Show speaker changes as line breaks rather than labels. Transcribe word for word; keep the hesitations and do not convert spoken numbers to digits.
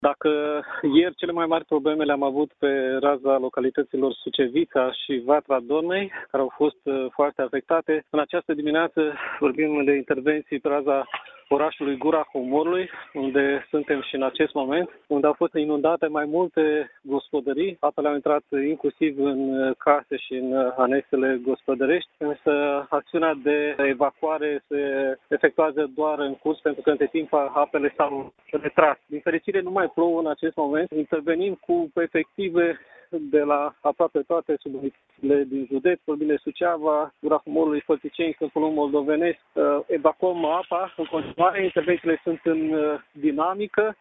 Dacă ieri cele mai mari probleme le-am avut pe raza localităților Sucevița și Vatra Dornei, care au fost foarte afectate, în această dimineață vorbim de intervenții pe raza orașului Gura Comorului, unde suntem și în acest moment, unde au fost inundate mai multe gospodării. Apele au intrat inclusiv în case și în anexele gospodărești, însă acțiunea de evacuare se efectuează doar în curs, pentru că între timp apele s-au retras. Din fericire nu mai plouă în acest moment. Intervenim cu efective de la aproape toate submunicipiile din județ, vorbim de Suceava, Gura Comorului, Fălticeni, Câmpul Moldovenesc. Evacuăm apa în continuare, intervențiile sunt în dinamică.